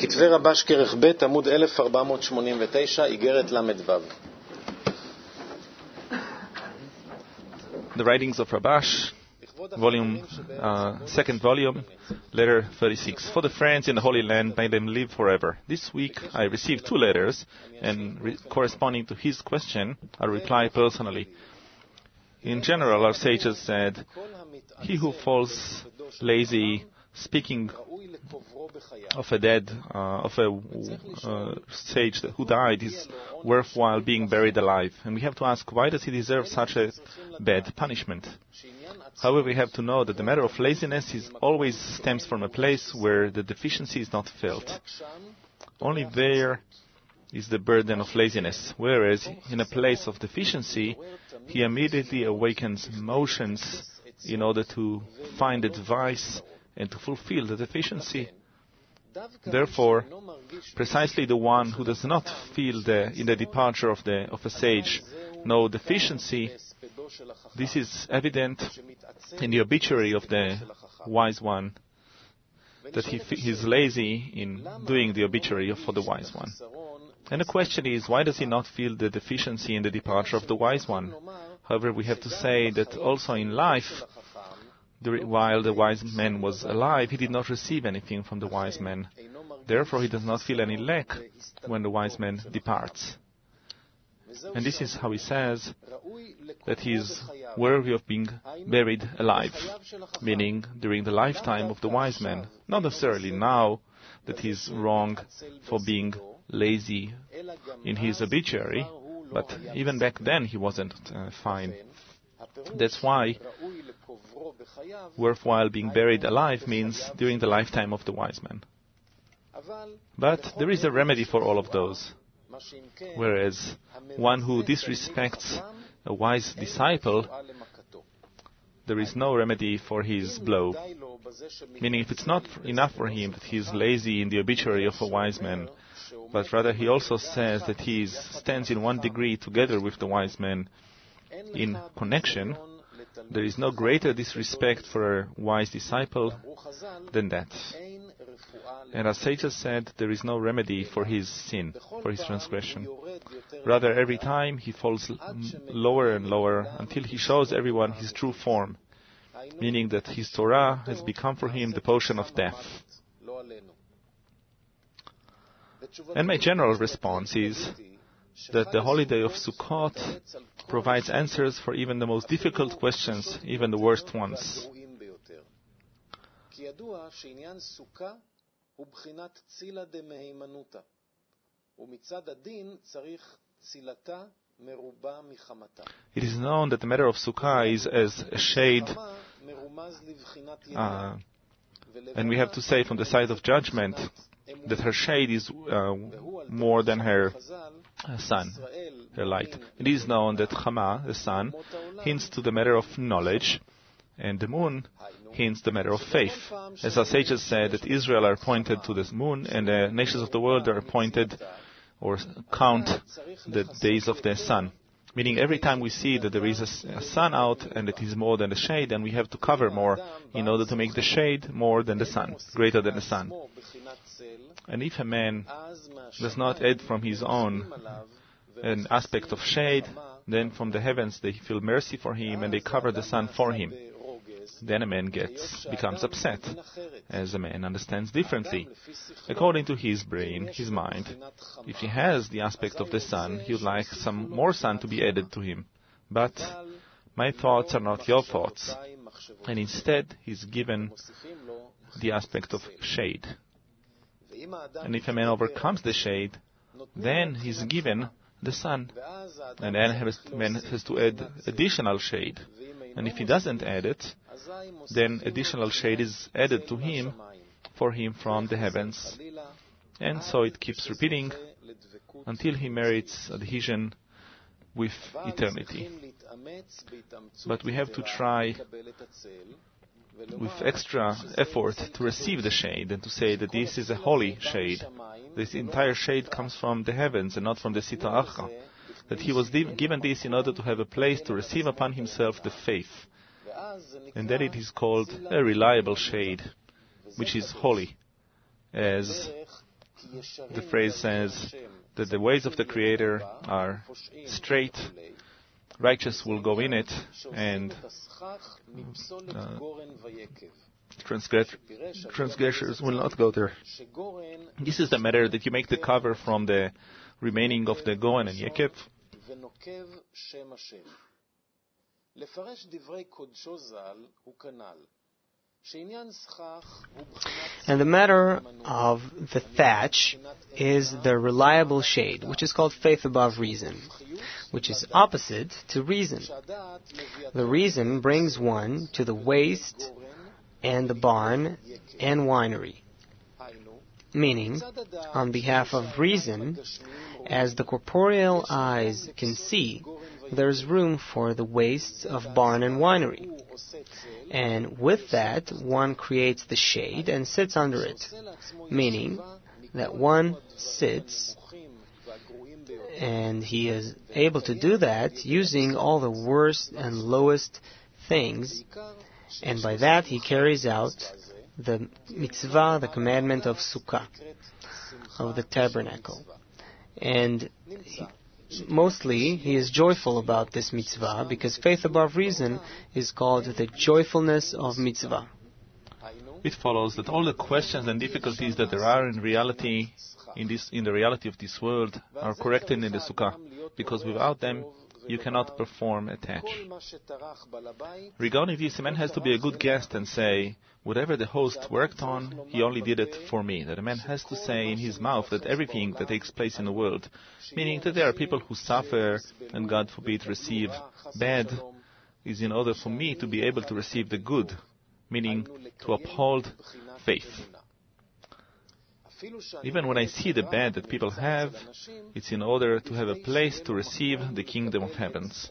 כתבי רבש כרך ב' עמוד 1489 איגרת ל"ו. The writings of Rabash, second volume, letter 36. For the friends in the Holy Land, may them live forever. This week I received 2 letters, and corresponding to his question, I'll reply personally. In general, our sages said, he who falls lazy, speaking of a sage who died, is worthwhile being buried alive. And we have to ask, why does he deserve such a bad punishment? However, we have to know that the matter of laziness always stems from a place where the deficiency is not felt. Only there is the burden of laziness, whereas in a place of deficiency, he immediately awakens emotions in order to find advice and to fulfill the deficiency. Therefore, precisely the one who does not feel in the departure of a sage no deficiency, this is evident in the obituary of the wise one, that he is lazy in doing the obituary for the wise one. And the question is, why does he not feel the deficiency in the departure of the wise one? However, we have to say that also in life, while the wise man was alive, he did not receive anything from the wise man. Therefore, he does not feel any lack when the wise man departs. And this is how he says that he is worthy of being buried alive, meaning during the lifetime of the wise man. Not necessarily now that he is wrong for being lazy in his obituary, but even back then he wasn't fine. That's why worthwhile being buried alive means during the lifetime of the wise man. But there is a remedy for all of those. Whereas one who disrespects a wise disciple, there is no remedy for his blow. Meaning, if it's not enough for him that he is lazy in the obituary of a wise man, but rather he also says that he stands in one degree together with the wise man in connection, there is no greater disrespect for a wise disciple than that. And as sages said, there is no remedy for his sin, for his transgression. Rather, every time he falls lower and lower until he shows everyone his true form, meaning that his Torah has become for him the potion of death. And my general response is that the holiday of Sukkot provides answers for even the most difficult questions, even the worst ones. It is known that the matter of Sukkah is as a shade, and we have to say from the side of judgment that her shade is more than her sun, her light. It is known that Chama, the sun, hints to the matter of knowledge, and the moon hints the matter of faith. As our sages said, that Israel are appointed to this moon, and the nations of the world are appointed or count the days of the sun. Meaning every time we see that there is a sun out and it is more than the shade, then we have to cover more in order to make the shade more than the sun, greater than the sun. And if a man does not add from his own an aspect of shade, then from the heavens they feel mercy for him and they cover the sun for him. Then a man becomes upset, as a man understands differently. According to his brain, his mind, if he has the aspect of the sun, he would like some more sun to be added to him. But my thoughts are not your thoughts, and instead he's given the aspect of shade. And if a man overcomes the shade, then he's given the sun, and then man has to add additional shade. And if he doesn't add it, then additional shade is added to him, for him from the heavens. And so it keeps repeating until he merits adhesion with eternity. But we have to try with extra effort to receive the shade and to say that this is a holy shade. This entire shade comes from the heavens and not from the Sitra Achra. That he was given this in order to have a place to receive upon himself the faith. And then it is called a reliable shade, which is holy, as the phrase says that the ways of the Creator are straight, righteous will go in it, and transgressors will not go there. This is the matter that you make the cover from the remaining of the Goren and Yekev. And the matter of the thatch is the reliable shade, which is called faith above reason, which is opposite to reason. The reason brings one to the waste and the barn and winery. Meaning, on behalf of reason, as the corporeal eyes can see, there is room for the wastes of barn and winery. And with that, one creates the shade and sits under it, meaning that one sits and he is able to do that using all the worst and lowest things, and by that he carries out the mitzvah, the commandment of Sukkah, of the tabernacle. And mostly he is joyful about this mitzvah because faith above reason is called the joyfulness of mitzvah. It follows that all the questions and difficulties that there are in reality, in the reality of this world, are corrected in the Sukkah, because without them you cannot perform a touch. Regarding this, a man has to be a good guest and say, whatever the host worked on, he only did it for me. That a man has to say in his mouth that everything that takes place in the world, meaning that there are people who suffer and, God forbid, receive bad, is in order for me to be able to receive the good, meaning to uphold faith. Even when I see the bad that people have, it's in order to have a place to receive the kingdom of heavens.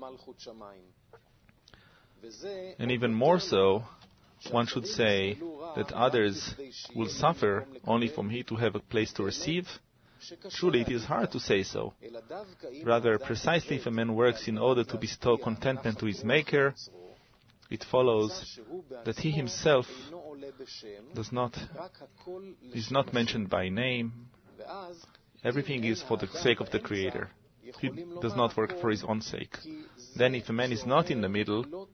And even more so, one should say that others will suffer only for me to have a place to receive. Truly, it is hard to say so. Rather, precisely if a man works in order to bestow contentment to his Maker, it follows that he himself is not mentioned by name. Everything is for the sake of the Creator. He does not work for his own sake. Then if a man is not in the middle,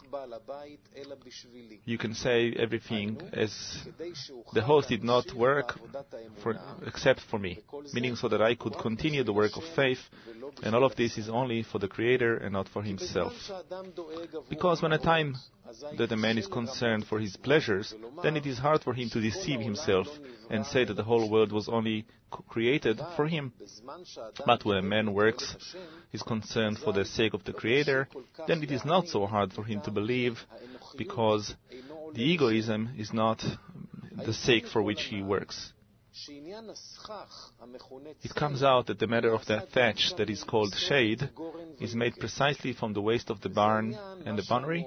you can say everything as the host did not work except for me, meaning so that I could continue the work of faith, and all of this is only for the Creator and not for himself. Because when a time that a man is concerned for his pleasures, then it is hard for him to deceive himself and say that the whole world was only created for him. But when a man works, is concerned for the sake of the Creator, then it is not so hard for him to believe, because the egoism is not the sake for which he works. It comes out that the matter of the thatch that is called shade is made precisely from the waste of the barn and the winery.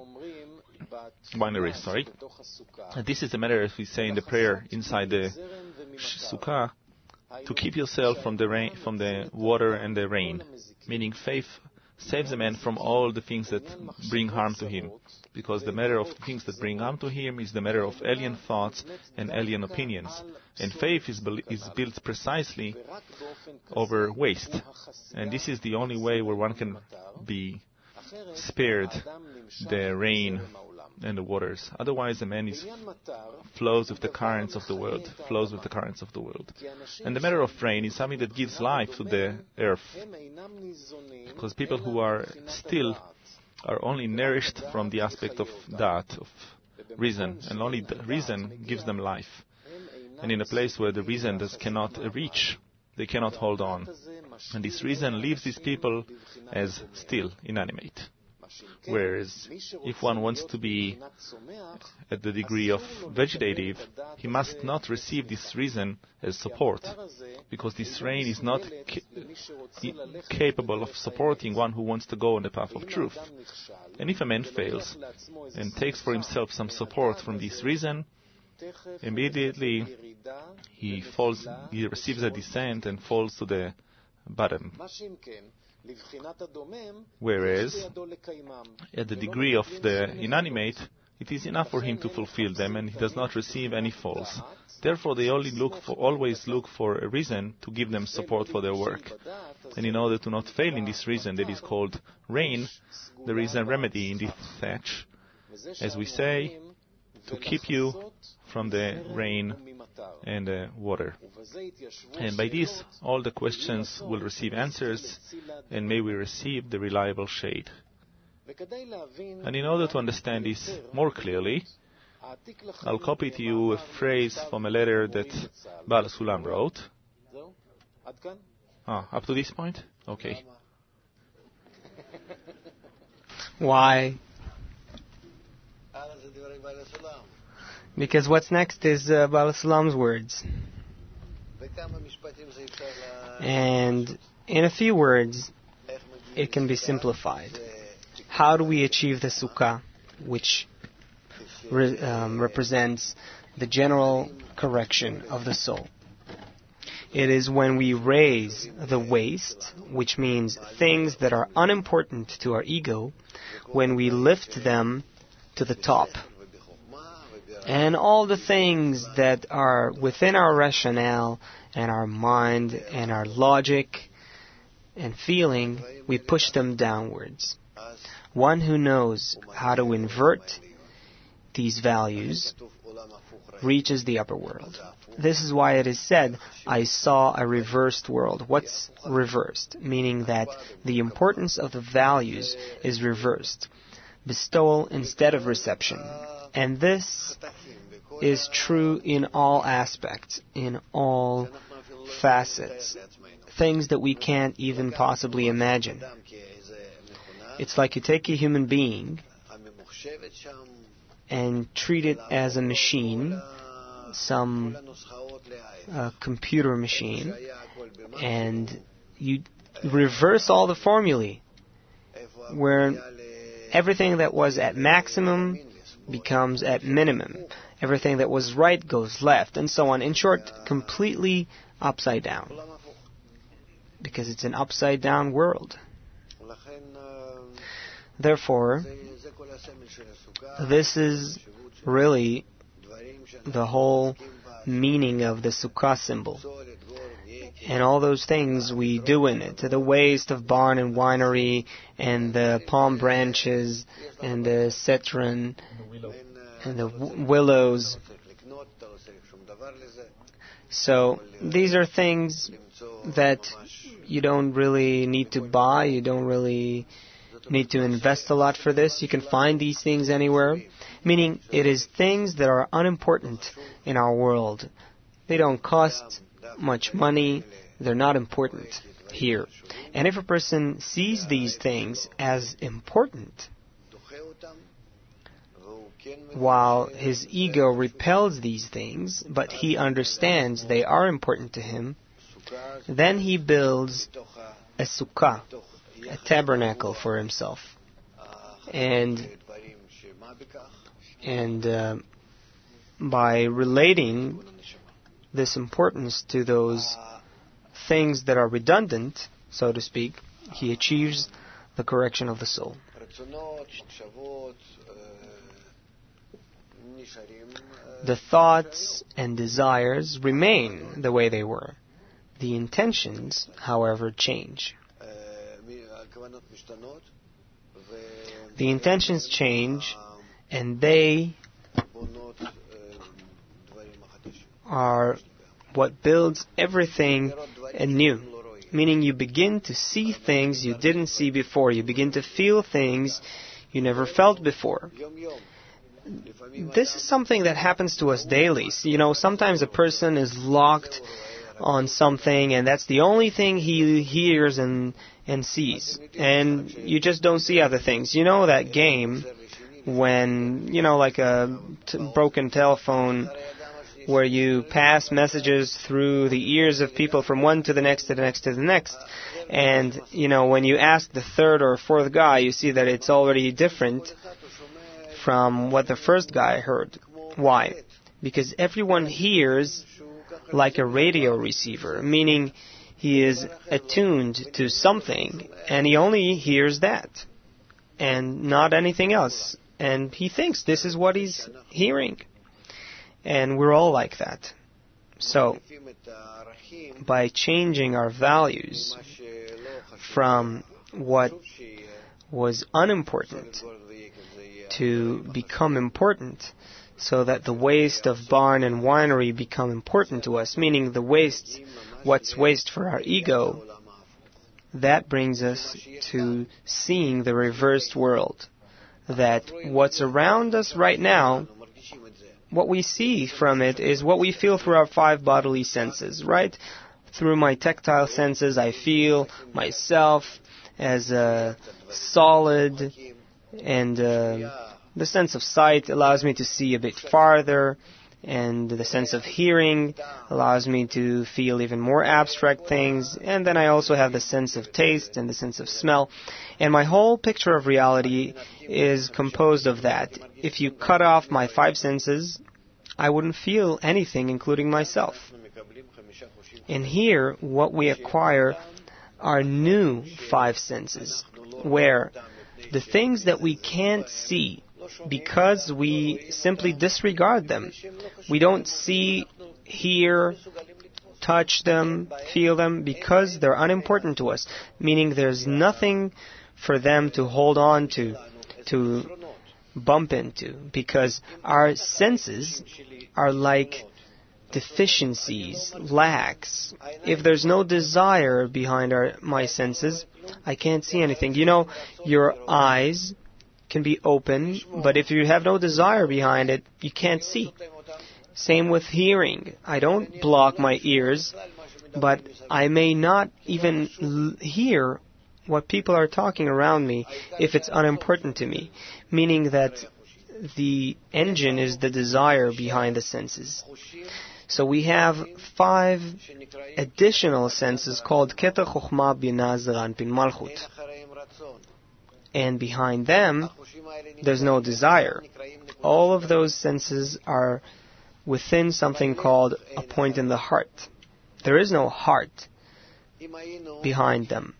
And this is the matter, as we say in the prayer inside the Sukkah, to keep yourself from the rain, from the water and the rain. Meaning faith saves a man from all the things that bring harm to him. Because the matter of things that bring harm to him is the matter of alien thoughts and alien opinions. And faith is built precisely over waste. And this is the only way where one can be spared the rain and the waters. Otherwise, the man flows with the currents of the world. And the matter of rain is something that gives life to the earth. Because people who are still are only nourished from the aspect of that, of reason. And only the reason gives them life. And in a place where the reason cannot reach, they cannot hold on. And this reason leaves these people as still inanimate. Whereas, if one wants to be at the degree of vegetative, he must not receive this reason as support, because this rain is not capable of supporting one who wants to go on the path of truth. And if a man fails and takes for himself some support from this reason, immediately he receives a descent and falls to the bottom. Whereas, at the degree of the inanimate, it is enough for him to fulfill them, and he does not receive any falls. Therefore, they always look for a reason to give them support for their work. And in order to not fail in this reason that is called rain, there is a remedy in this thatch, as we say, to keep you from the rain and the water. And by this, all the questions will receive answers, and may we receive the reliable shade. And in order to understand this more clearly, I'll copy to you a phrase from a letter that Baal Sulam wrote. Up to this point? Okay. Why? Because what's next is Baal Sulam's words. And in a few words, it can be simplified. How do we achieve the sukkah, which represents the general correction of the soul? It is when we raise the waist, which means things that are unimportant to our ego, when we lift them to the top. And all the things that are within our rationale and our mind and our logic and feeling, we push them downwards. One who knows how to invert these values reaches the upper world. This is why it is said, I saw a reversed world. What's reversed? Meaning that the importance of the values is reversed. Bestowal instead of reception. And this is true in all aspects, in all facets. Things that we can't even possibly imagine. It's like you take a human being and treat it as a machine, some computer machine, and you reverse all the formulae, where everything that was at maximum becomes at minimum. Everything that was right goes left, and so on. In short, completely upside down. Because it's an upside down world. Therefore, this is really the whole meaning of the sukkah symbol. And all those things we do in it, the waste of barn and winery, and the palm branches, and the citron, and the willows. So these are things that you don't really need to buy, you don't really need to invest a lot for this. You can find these things anywhere. Meaning it is things that are unimportant in our world. They don't cost much money. They're not important here. And if a person sees these things as important, while his ego repels these things, but he understands they are important to him, then he builds a sukkah, a tabernacle for himself. And by relating this importance to those things that are redundant, so to speak, he achieves the correction of the soul. The thoughts and desires remain the way they were. The intentions, however, change. The intentions change, and they are what builds everything anew. Meaning you begin to see things you didn't see before. You begin to feel things you never felt before. This is something that happens to us daily. Sometimes a person is locked on something, and that's the only thing he hears and sees. And you just don't see other things. You know that game when, like a broken telephone, where you pass messages through the ears of people from one to the next to the next to the next. And, when you ask the third or fourth guy, you see that it's already different from what the first guy heard. Why? Because everyone hears like a radio receiver, meaning he is attuned to something, and he only hears that, and not anything else. and he thinks this is what he's hearing. And we're all like that. So, by changing our values from what was unimportant to become important, so that the waste of barn and winery become important to us, meaning what's waste for our ego, that brings us to seeing the reversed world. That what's around us right now, what we see from it is what we feel through our 5 bodily senses, right? Through my tactile senses, I feel myself as a solid, and the sense of sight allows me to see a bit farther, and the sense of hearing allows me to feel even more abstract things, and then I also have the sense of taste and the sense of smell. And my whole picture of reality is composed of that. If you cut off my 5 senses, I wouldn't feel anything, including myself. And here, what we acquire are new 5 senses, where the things that we can't see, because we simply disregard them. We don't see, hear, touch them, feel them, because they're unimportant to us, meaning there's nothing for them to hold on to bump into, because our senses are like deficiencies, lacks. If there's no desire behind my senses, I can't see anything. You know, your eyes can be open, but if you have no desire behind it, you can't see. Same with hearing. I don't block my ears, but I may not even hear what people are talking around me if it's unimportant to me, meaning that the engine is the desire behind the senses. So we have 5 additional senses called Keter Chochmah Binah Zera Anpin Malchut. And behind them, there's no desire. All of those senses are within something called a point in the heart. There is no heart behind them.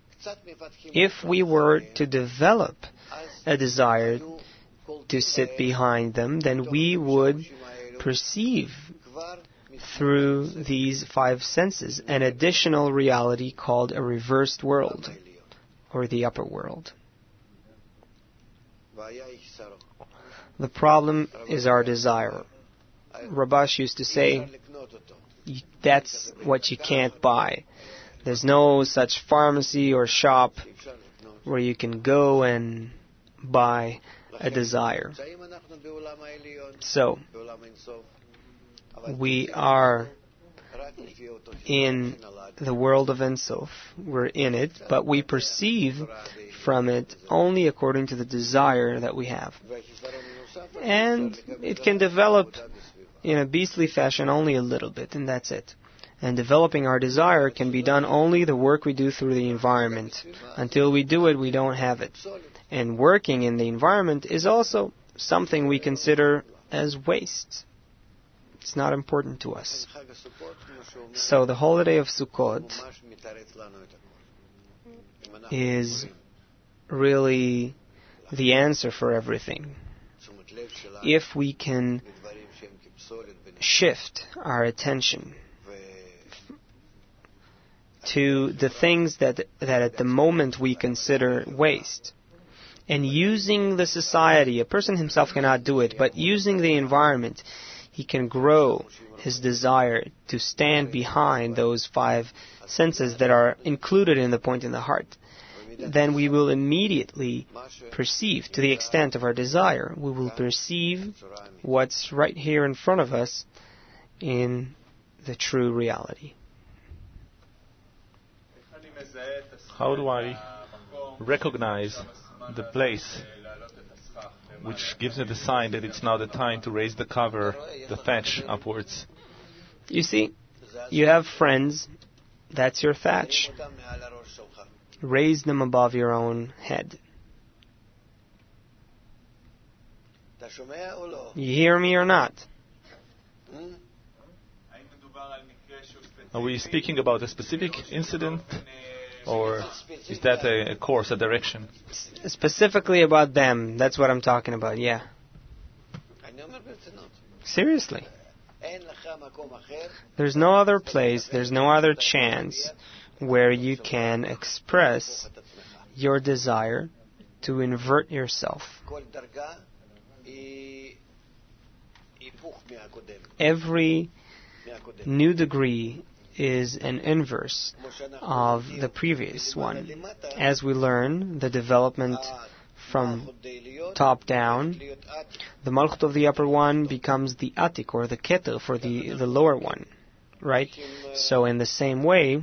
If we were to develop a desire to sit behind them, then we would perceive through these 5 senses an additional reality called a reversed world, or the upper world. The problem is our desire. Rabash used to say, that's what you can't buy. There's no such pharmacy or shop where you can go and buy a desire. So, we are in the world of Ein Sof. We're in it, but we perceive from it only according to the desire that we have. And it can develop in a beastly fashion only a little bit, and that's it. And developing our desire can be done only the work we do through the environment. Until we do it, we don't have it. And working in the environment is also something we consider as waste. It's not important to us. So the holiday of Sukkot is really the answer for everything. If we can shift our attention to the things that at the moment we consider waste, and using the society, a person himself cannot do it, but using the environment, he can grow his desire to stand behind those 5 senses that are included in the point in the heart. Then we will immediately perceive, to the extent of our desire, we will perceive what's right here in front of us in the true reality. How do I recognize the place which gives me the sign that it's now the time to raise the cover, the thatch upwards? You see, you have friends, that's your thatch. Raise them above your own head. You hear me or not? Are we speaking about a specific incident Or is that a course, a direction? Specifically about them, that's what I'm talking about, yeah. Seriously. There's no other place, there's no other chance where you can express your desire to invert yourself. Every new degree is an inverse of the previous one. As we learn the development from top down, the Malchut of the upper one becomes the Atik, or the Keter, for the lower one. Right? So in the same way,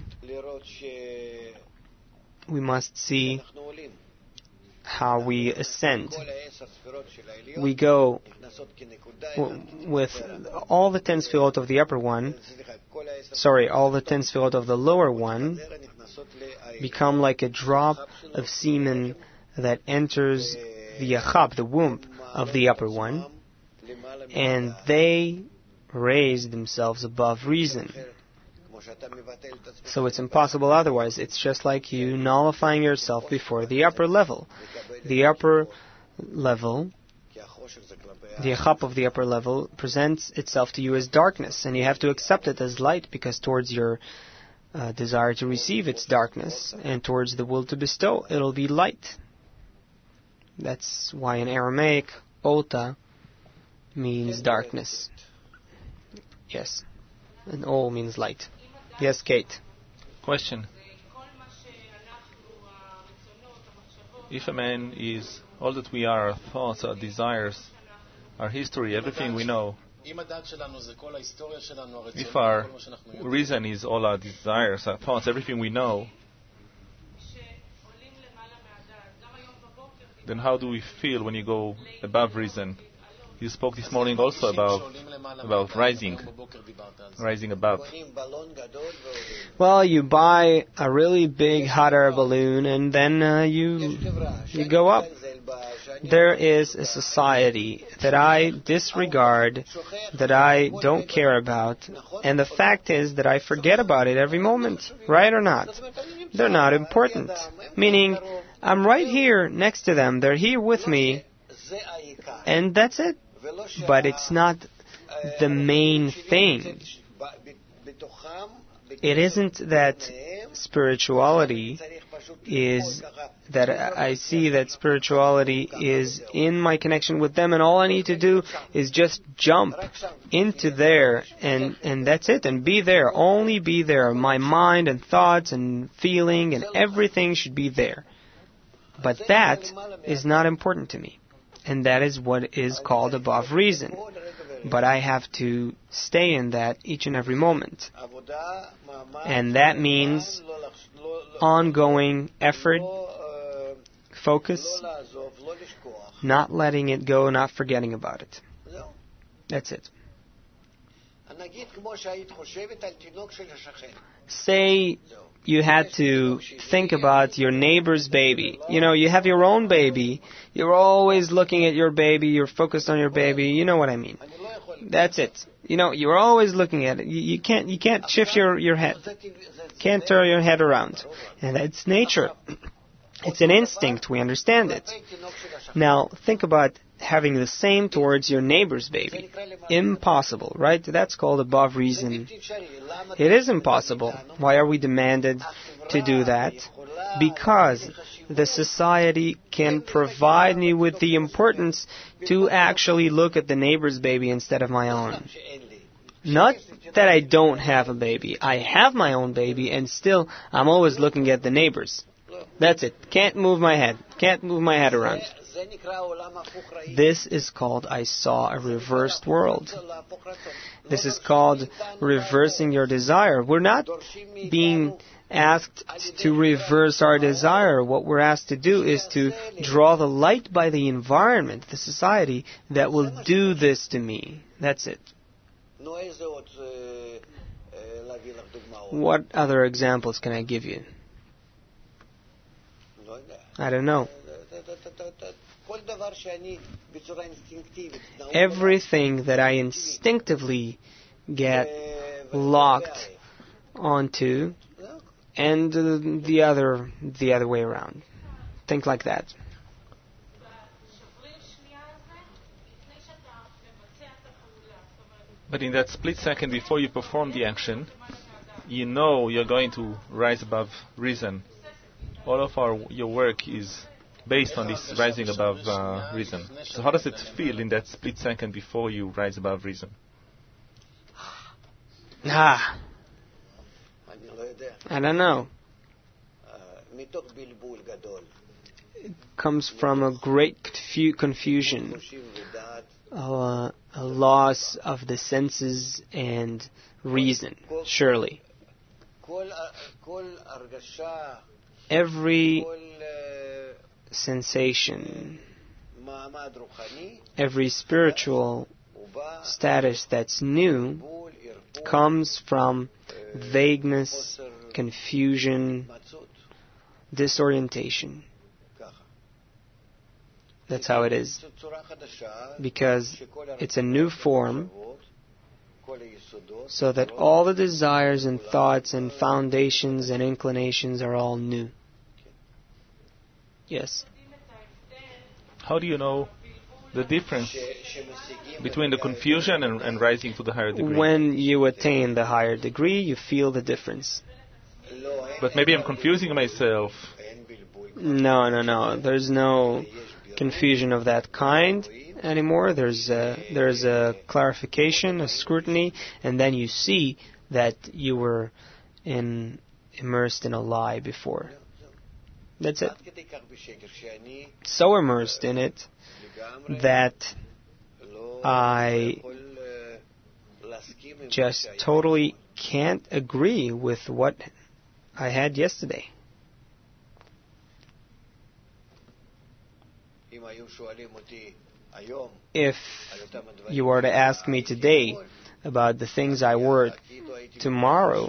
we must see how we ascend. We go with all the 10 sefirot of the upper one, all the 10 sefirot of the lower one become like a drop of semen that enters the Achab, the womb of the upper one, and they raise themselves above reason. So it's impossible otherwise. It's just like you nullifying yourself before the upper level. The upper level, the Achab of the upper level, presents itself to you as darkness, and you have to accept it as light, because towards your desire to receive its darkness, and towards the will to bestow, it'll be light. That's why in Aramaic, Ota means darkness. Yes. And Ol means light. Yes, Kate. Question. If a man is all that we are, our thoughts, our desires, our history, everything we know, if our reason is all our desires, our thoughts, everything we know, then how do we feel when you go above reason? You spoke this morning also about rising above. Well, you buy a really big hot air balloon and then you go up. There is a society that I disregard, that I don't care about, and the fact is that I forget about it every moment, right or not? They're not important. Meaning, I'm right here next to them, they're here with me, and that's it. But it's not the main thing. It isn't that spirituality is, that I see that spirituality is in my connection with them, and all I need to do is just jump into there, and that's it, and be there, only be there. My mind and thoughts and feeling and everything should be there. But that is not important to me. And that is what is called above reason. But I have to stay in that each and every moment. And that means ongoing effort, focus, not letting it go, not forgetting about it. That's it. Say you had to think about your neighbor's baby. You know, you have your own baby. You're always looking at your baby. You're focused on your baby. You know what I mean. That's it. You know, you're always looking at it. You can't shift your head. Can't turn your head around. And it's nature. It's an instinct. We understand it. Now, think about having the same towards your neighbor's baby. Impossible, right? That's called above reason. It is impossible. Why are we demanded to do that? Because the society can provide me with the importance to actually look at the neighbor's baby instead of my own. Not that I don't have a baby. I have my own baby, and still I'm always looking at the neighbor's. That's it. Can't move my head. Can't move my head around. This is called, I saw a reversed world. This is called reversing your desire. We're not being asked to reverse our desire. What we're asked to do is to draw the light by the environment, the society, that will do this to me. That's it. What other examples can I give you? I don't know. Everything that I instinctively get locked onto and the other way around. Think like that. But in that split second before you perform the action, you know you're going to rise above reason. All of your work is based on this rising above reason. So how does it feel in that split second before you rise above reason? I don't know. It comes from a great confusion, a loss of the senses and reason, surely. Every sensation, every spiritual status that's new comes from vagueness, confusion, disorientation. That's how it is. Because it's a new form, so that all the desires and thoughts and foundations and inclinations are all new. Yes. How do you know the difference between the confusion and rising to the higher degree? When you attain the higher degree, you feel the difference. But maybe I'm confusing myself. No. There's no confusion of that kind anymore. There's a clarification, a scrutiny, and then you see that you were immersed in a lie before. That's it. So immersed in it that I just totally can't agree with what I had yesterday. If you were to ask me today about the things I wore tomorrow,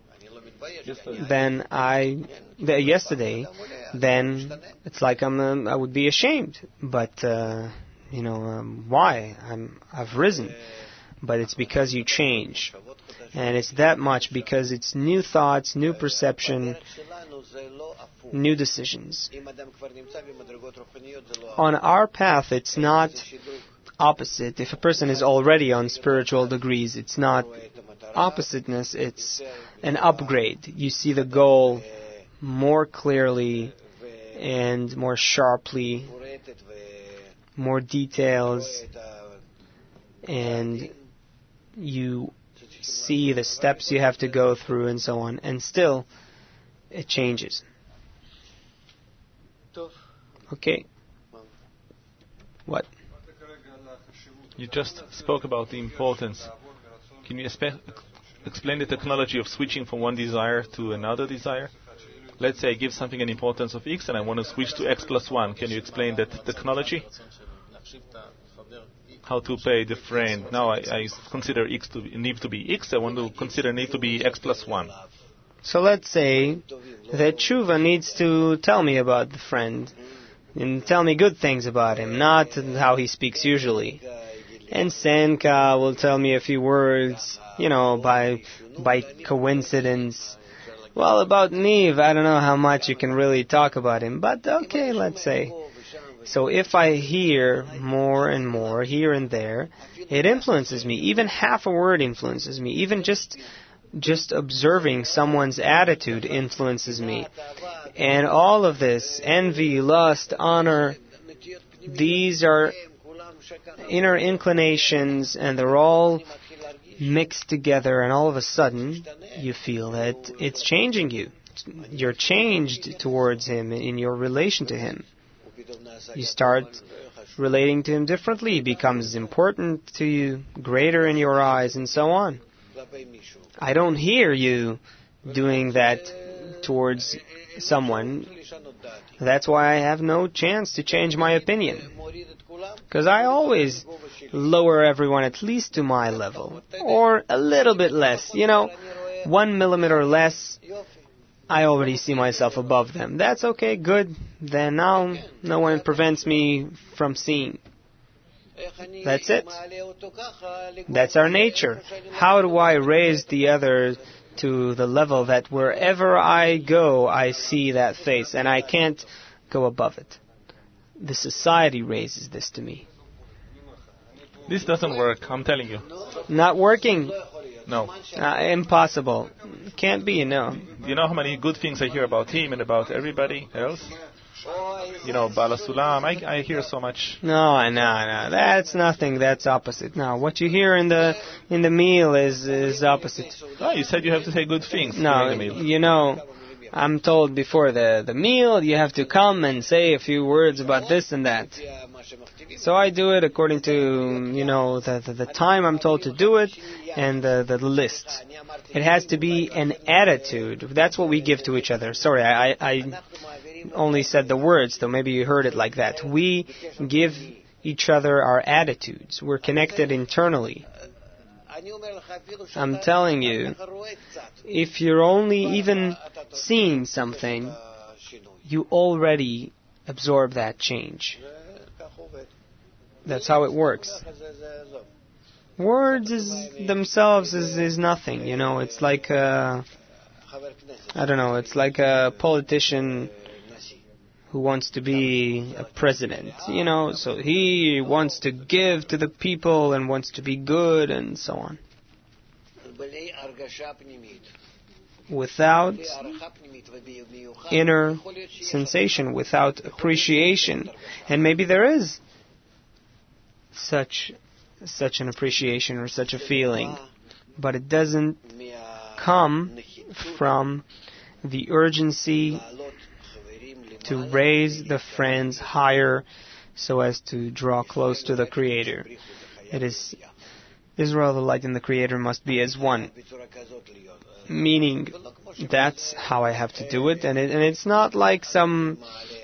then yesterday, then it's like I would be ashamed. But why? I've risen, but it's because you change, and it's that much because it's new thoughts, new perception, new decisions. On our path, it's not opposite. If a person is already on spiritual degrees, it's not oppositeness, it's an upgrade. You see the goal more clearly and more sharply, more details, and you see the steps you have to go through and so on, and still it changes. Okay. What? You just spoke about the importance. Can you explain the technology of switching from one desire to another desire? Let's say I give something an importance of x and I want to switch to x plus 1. Can you explain that technology? How to pay the friend. Now I consider x to need to be x. I want to consider need to be x plus 1. So let's say that Tshuva needs to tell me about the friend and tell me good things about him, not how he speaks usually. And Senka will tell me a few words, by coincidence. Well, about Niv, I don't know how much you can really talk about him, but okay, let's say. So if I hear more and more here and there, it influences me. Even half a word influences me. Even just observing someone's attitude influences me. And all of this, envy, lust, honor, these are inner inclinations, and they're all mixed together, and all of a sudden you feel that it's changing you. You're changed towards him in your relation to him. You start relating to him differently. He becomes important to you, greater in your eyes, and so on. I don't hear you doing that towards someone. That's why I have no chance to change my opinion. Because I always lower everyone at least to my level. Or a little bit less. 1 millimeter less, I already see myself above them. That's okay, good. Then now no one prevents me from seeing. That's it. That's our nature. How do I raise the other to the level that wherever I go, I see that face, and I can't go above it. The society raises this to me. This doesn't work, I'm telling you. Not working. No. Impossible. Can't be, no. You know how many good things I hear about him and about everybody else? You know, Bala Sulam, I hear so much. No. That's nothing. That's opposite. No, what you hear in the meal is opposite. Oh, you said you have to say good things No, during the meal. you know, I'm told before the meal you have to come and say a few words about this and that. So I do it according to, the time I'm told to do it and the list. It has to be an attitude. That's what we give to each other. Sorry, I only said the words, though maybe you heard it like that. We give each other our attitudes. We're connected internally. I'm telling you, if you're only even seeing something, you already absorb that change. That's how it works. Words themselves is nothing, It's like it's like a politician who wants to be a president, so he wants to give to the people and wants to be good and so on. Without inner sensation, without appreciation, and maybe there is such an appreciation or such a feeling, but it doesn't come from the urgency to raise the friends higher so as to draw close to the Creator. It is Israel, the light, and the Creator must be as one. Meaning, that's how I have to do it, and it's not like some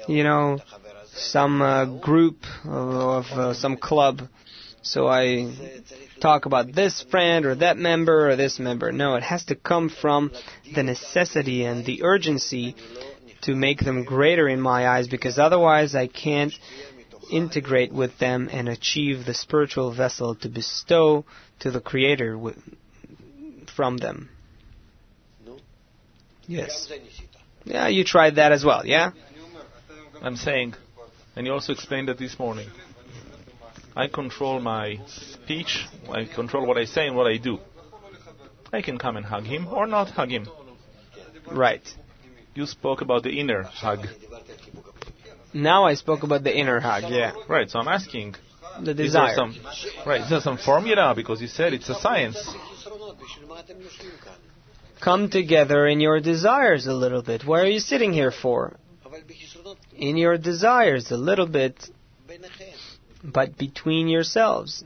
group of some club. So I talk about this friend or that member or this member. No, it has to come from the necessity and the urgency to make them greater in my eyes, because otherwise I can't integrate with them and achieve the spiritual vessel to bestow to the Creator from them. Yes. Yeah, you tried that as well, yeah? I'm saying, and you also explained that this morning, I control my speech, I control what I say and what I do. I can come and hug him or not hug him. Right. You spoke about the inner hug. Now I spoke about the inner hug, yeah. Right, so I'm asking, the desire. Is there some formula? Because you said it's a science. Come together in your desires a little bit. What are you sitting here for? In your desires a little bit, but between yourselves.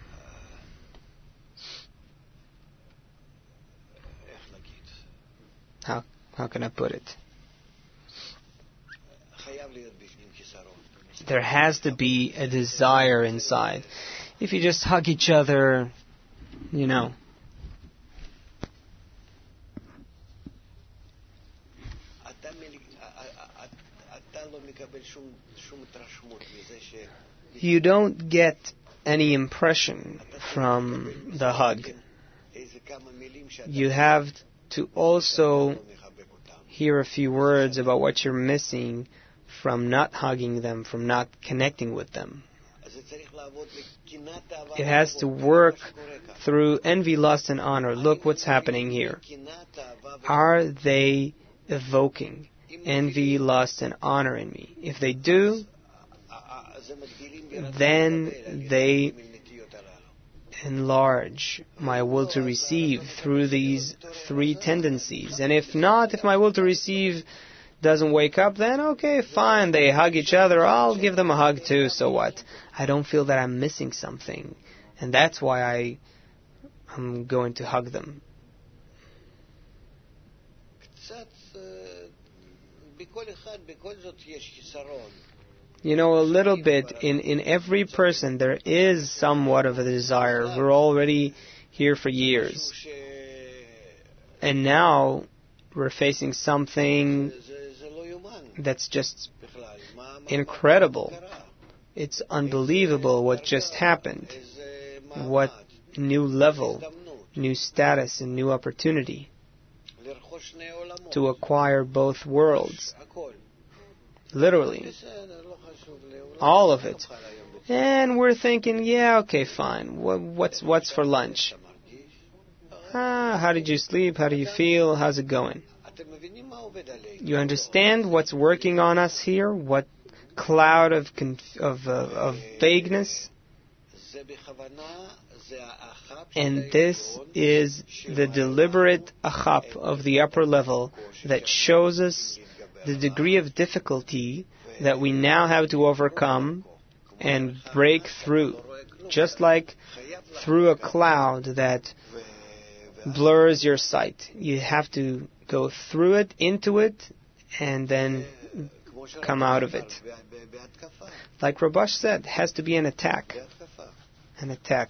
How can I put it? There has to be a desire inside. If you just hug each other, you don't get any impression from the hug. You have to also hear a few words about what you're missing from not hugging them, from not connecting with them. It has to work through envy, lust, and honor. Look what's happening here. Are they evoking envy, lust, and honor in me? If they do, then they enlarge my will to receive through these three tendencies. And if not, if my will to receive doesn't wake up, then okay, fine, they hug each other, I'll give them a hug too, so what? I don't feel that I'm missing something. And that's why I'm going to hug them. A little bit, in every person there is somewhat of a desire. We're already here for years. And now we're facing something that's just incredible. It's unbelievable what just happened. What new level, new status, and new opportunity. to acquire both worlds. Literally. All of it. And we're thinking, yeah, okay, fine. What's for lunch? How did you sleep? How do you feel? How's it going? You understand what's working on us here? What cloud of vagueness? And this is the deliberate achap of the upper level that shows us the degree of difficulty that we now have to overcome and break through. Just like through a cloud that blurs your sight. You have to go through it, into it, and then come out of it. Like Rabash said, it has to be an attack. An attack.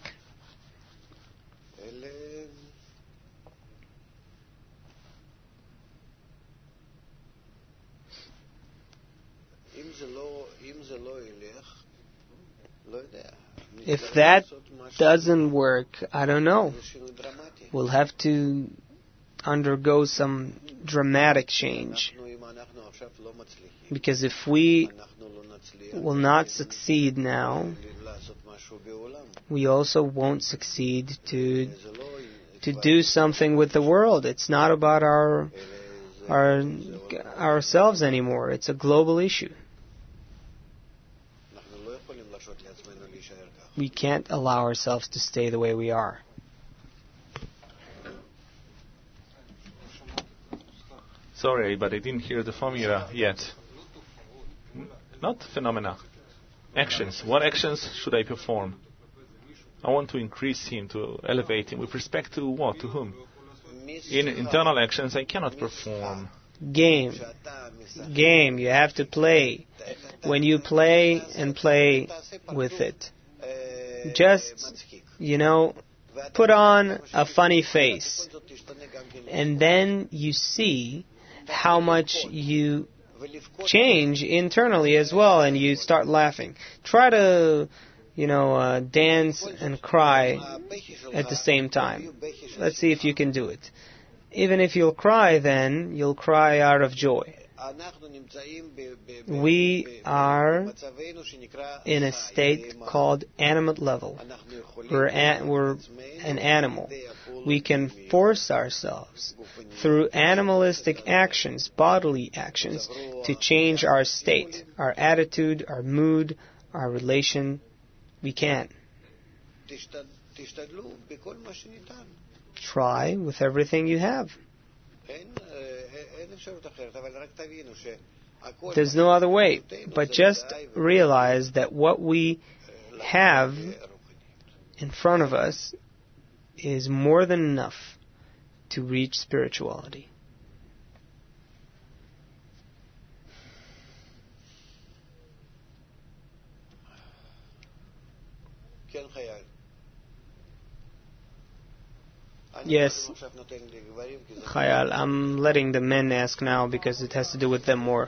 If that doesn't work, I don't know. We'll have to undergo some dramatic change. Because if we will not succeed now, we also won't succeed to do something with the world. It's not about ourselves anymore. It's a global issue. We can't allow ourselves to stay the way we are. Sorry, but I didn't hear the formula yet. Not phenomena. Actions. What actions should I perform? I want to increase him, to elevate him. With respect to what? To whom? In internal actions, I cannot perform. Game. You have to play. When you play and play with it, just, put on a funny face. And then you see how much you change internally as well, and you start laughing. Try to, dance and cry at the same time. Let's see if you can do it. Even if you'll cry, then you'll cry out of joy. We are in a state called animate level. We're an animal. We can force ourselves through animalistic actions, bodily actions, to change our state, our attitude, our mood, our relation. We can. Try with everything you have. There's no other way. But just realize that what we have in front of us is more than enough to reach spirituality. Yes, Chayal, I'm letting the men ask now because it has to do with them more.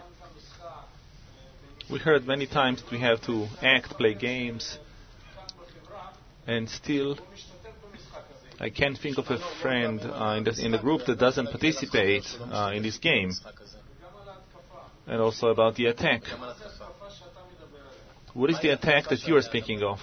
We heard many times that we have to act, play games, and still I can't think of a friend in the group that doesn't participate in this game. And also about the attack. What is the attack that you are speaking of?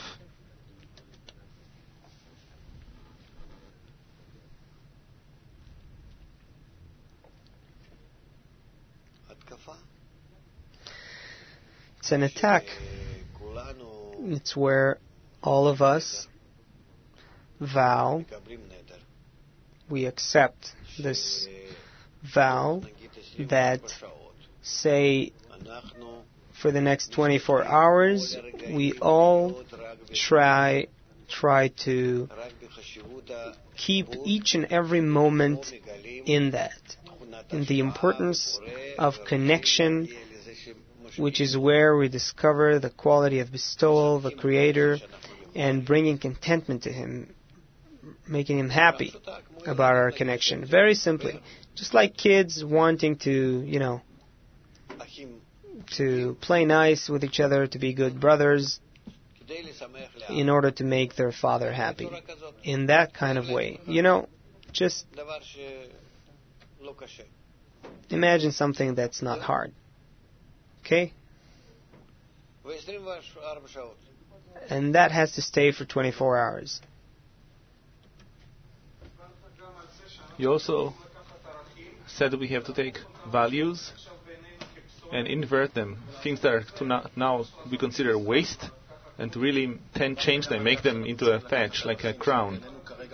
It's an attack. It's where all of us vow, we accept this vow that, say, for the next 24 hours, we all try to keep each and every moment in that, in the importance of connection, which is where we discover the quality of bestowal, the Creator, and bringing contentment to Him, making Him happy about our connection. Very simply. Just like kids wanting to, to play nice with each other, to be good brothers, in order to make their father happy. In that kind of way. Just Imagine something that's not hard. Okay? And that has to stay for 24 hours. You also said we have to take values and invert them. Things that are now we consider waste, and to really change them, make them into a thatch, like a crown.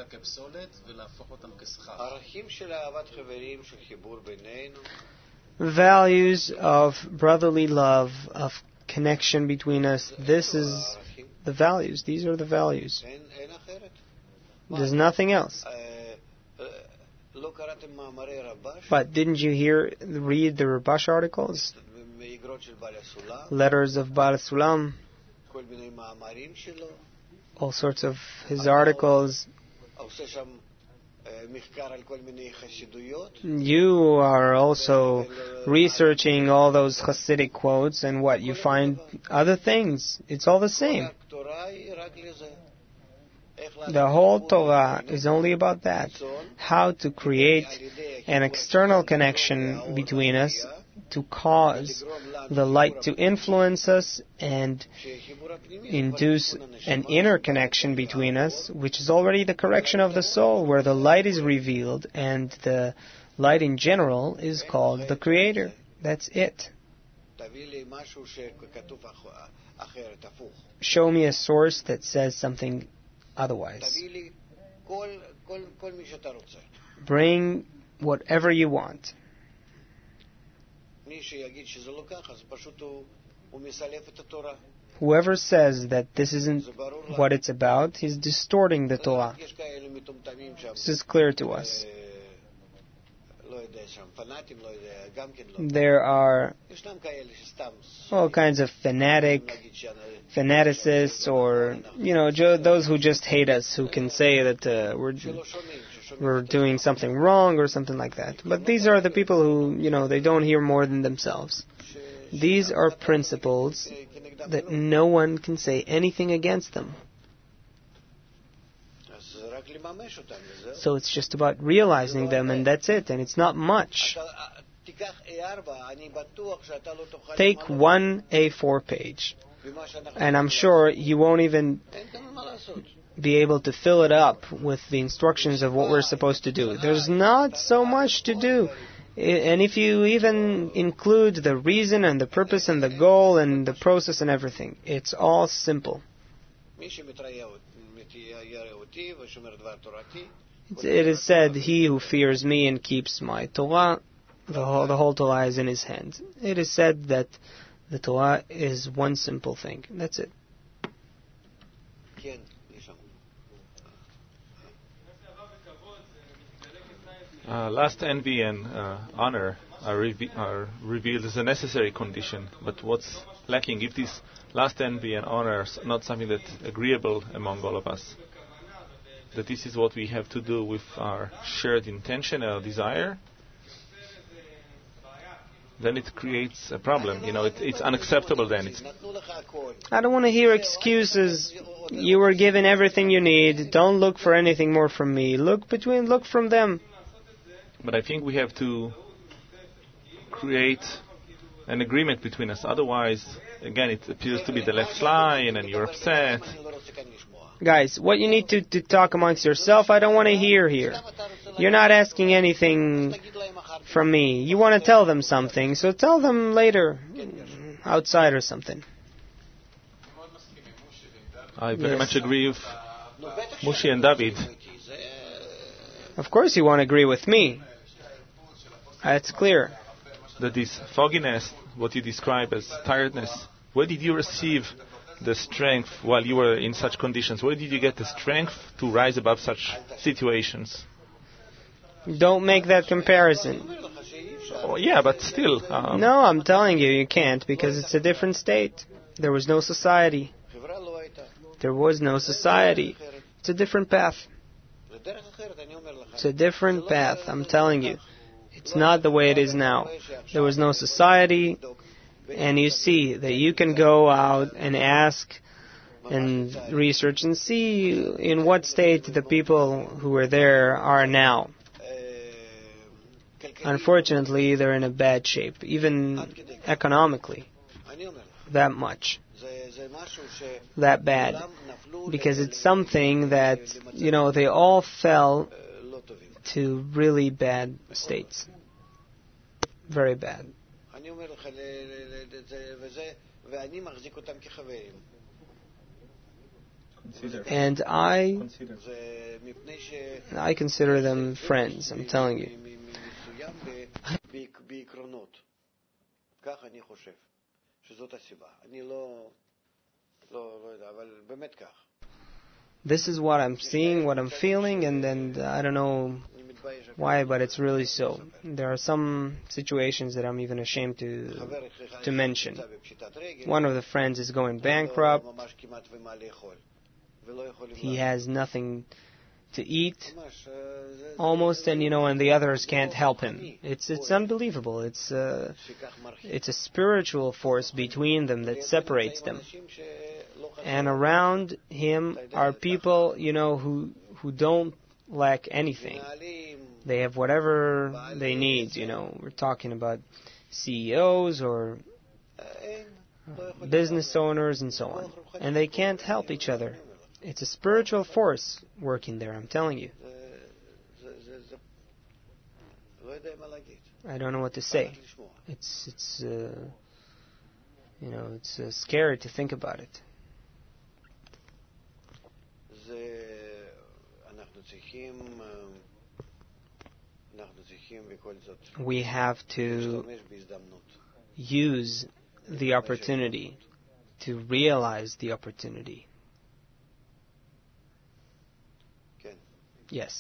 Values of brotherly love, of connection between us. This is the values. These are the values. There's nothing else. But didn't you read the Rabash articles? Letters of Baal Sulam. All sorts of his articles. You are also researching all those Hasidic quotes, and what you find other things. It's all the same. The whole Torah is only about that. How to create an external connection between us to cause the light to influence us and induce an inner connection between us, which is already the correction of the soul, where the light is revealed, and the light in general is called the Creator. That's it. Show me a source that says something otherwise. Bring whatever you want. Whoever says that this isn't what it's about, he's distorting the Torah. This is clear to us. There are all kinds of fanaticists, or those who just hate us, who can say that we're doing something wrong or something like that. But these are the people who, they don't hear more than themselves. These are principles that no one can say anything against them. So it's just about realizing them, and that's it, and it's not much. Take one A4 page, and I'm sure you won't even be able to fill it up with the instructions of what we're supposed to do. There's not so much to do. And if you even include the reason and the purpose and the goal and the process and everything, it's all simple. It is said, he who fears me and keeps my Torah, the whole Torah is in his hands. It is said that the Torah is one simple thing. That's it. Lust, envy, and honor are revealed as a necessary condition. But what's lacking, if this lust, envy, and honor are not something that's agreeable among all of us, that this is what we have to do with our shared intention, our desire, then it creates a problem. It's unacceptable then. I don't want to hear excuses. You were given everything you need. Don't look for anything more from me. Look from them. But I think we have to create an agreement between us. Otherwise, again, it appears to be the left line and you're upset. Guys, what you need to talk amongst yourself, I don't want to hear here. You're not asking anything from me. You want to tell them something, so tell them later, outside or something. I very much agree with Mushi and David. Of course you won't agree with me. That's clear. That this fogginess, what you describe as tiredness, where did you receive the strength while you were in such conditions? Where did you get the strength to rise above such situations? Don't make that comparison. Oh, yeah, but still. No, I'm telling you, you can't, because it's a different state. There was no society. There was no society. It's a different path. It's a different path, I'm telling you. It's not the way it is now. There was no society, and you see that you can go out and ask and research and see in what state the people who were there are now. Unfortunately, they're in a bad shape, even economically, that much, that bad, because it's something that, they all fell to really bad states, very bad. And I consider them friends, I'm telling you. This is what I'm seeing, what I'm feeling, and I don't know why, but it's really so. There are some situations that I'm even ashamed to mention. One of the friends is going bankrupt. He has nothing to eat, almost, and the others can't help him. It's unbelievable. It's a spiritual force between them that separates them. And around him are people, who don't lack anything. They have whatever they need. We're talking about CEOs or business owners and so on, and they can't help each other. It's a spiritual force working there, I'm telling you. I don't know what to say. It's scary to think about it. We have to use the opportunity, to realize the opportunity. Yes.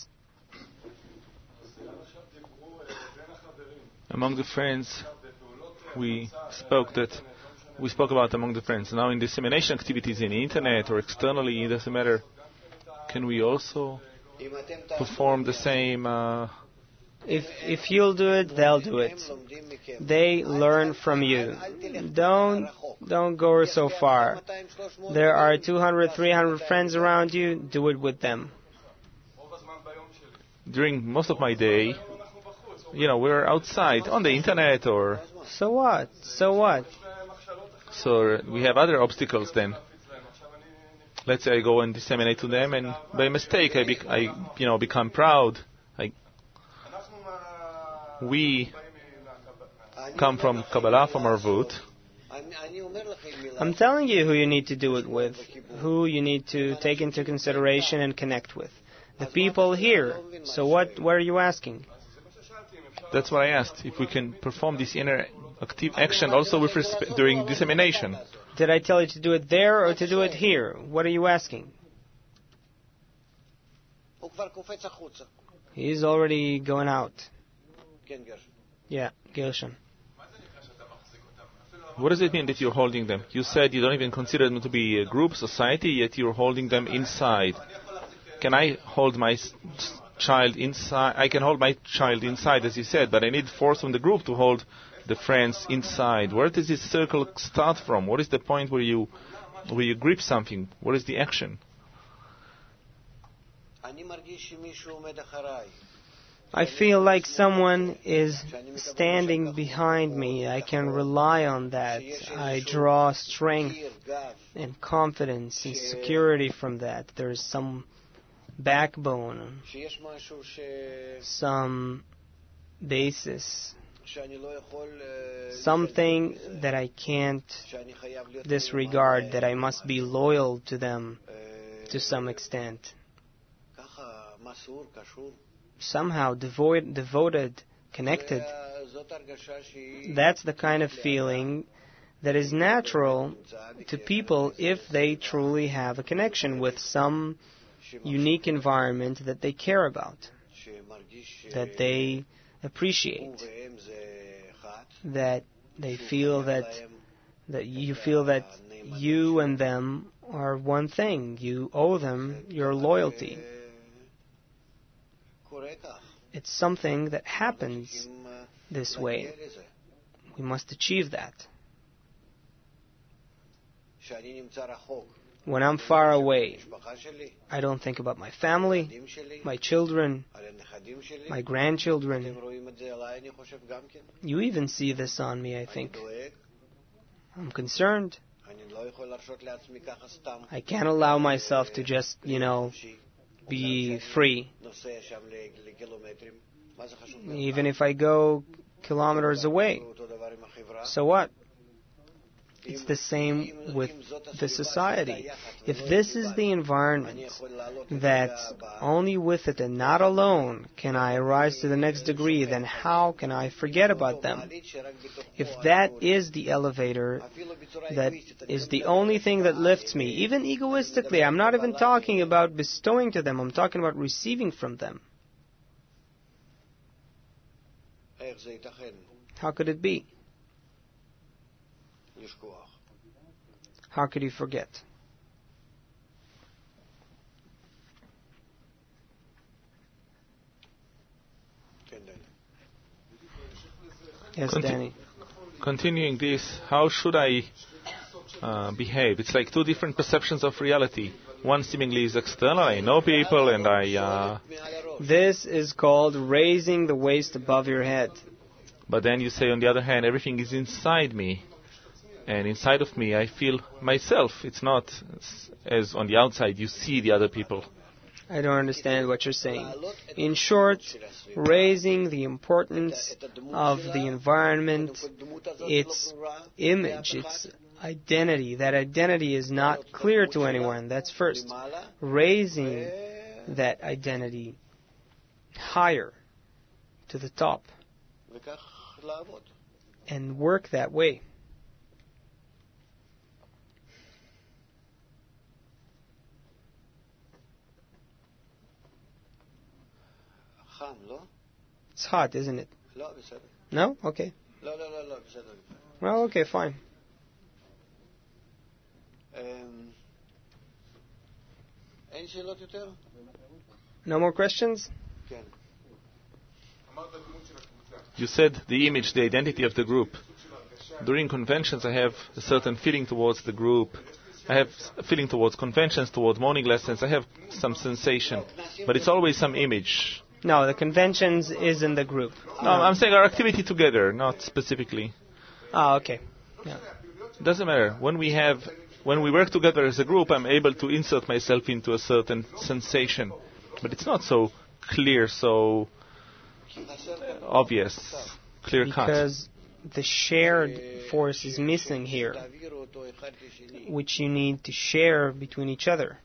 Among the friends, we spoke about among the friends. Now in dissemination activities in the internet or externally, it doesn't matter. Can we also perform the same? If you'll do it, they'll do it. They learn from you. Don't go so far. There are 200, 300 friends around you. Do it with them. During most of my day, we're outside on the internet or... So what? So we have other obstacles then. Let's say I go and disseminate to them, and by mistake I become proud. We come from Kabbalah, from Arvut. I'm telling you who you need to do it with, who you need to take into consideration and connect with. The people here. So what are you asking? That's what I asked. If we can perform this inner active action also with during dissemination. Did I tell you to do it there or to do it here? What are you asking? He's already going out. Yeah, Gershon. What does it mean that you're holding them? You said you don't even consider them to be a group, society, yet you're holding them inside. Can I hold my child inside? I can hold my child inside, as you said, but I need force from the group to hold the friends inside. Where does this circle start from? What is the point where you grip something? What is the action? I feel like someone is standing behind me. I can rely on that. I draw strength and confidence and security from that. There's some backbone, some basis, something that I can't disregard, that I must be loyal to them to some extent. Somehow devoted, connected. That's the kind of feeling that is natural to people if they truly have a connection with some unique environment that they care about, that they appreciate, that they feel that you feel that you and them are one thing. You owe them your loyalty. It's something that happens this way. We must achieve that. When I'm far away, I don't think about my family, my children, my grandchildren. You even see this on me, I think. I'm concerned. I can't allow myself to just, be free. Even if I go kilometers away. So what? It's the same with the society. If this is the environment that only with it and not alone can I rise to the next degree, then how can I forget about them? If that is the elevator, that is the only thing that lifts me, even egoistically, I'm not even talking about bestowing to them, I'm talking about receiving from them. How could it be? How could you forget? Yes, Danny. Continuing this, how should I behave? It's like two different perceptions of reality. One seemingly is external. I know people and I... This is called raising the waist above your head. But then you say, on the other hand, everything is inside me. And inside of me, I feel myself. It's not as on the outside you see the other people. I don't understand what you're saying. In short, raising the importance of the environment, its image, its identity. That identity is not clear to anyone. That's first. Raising that identity higher to the top. And work that way. It's hot, isn't it? No? Okay. Well, okay, fine. No more questions? You said the image, the identity of the group. During conventions, I have a certain feeling towards the group. I have a feeling towards conventions, towards morning lessons. I have some sensation. But it's always some image. No, the conventions is in the group. No, I'm saying our activity together, not specifically. Ah, okay. Yeah. Doesn't matter. When we work together as a group, I'm able to insert myself into a certain sensation. But it's not so clear, so obvious, clear cut. Because the shared force is missing here, which you need to share between each other.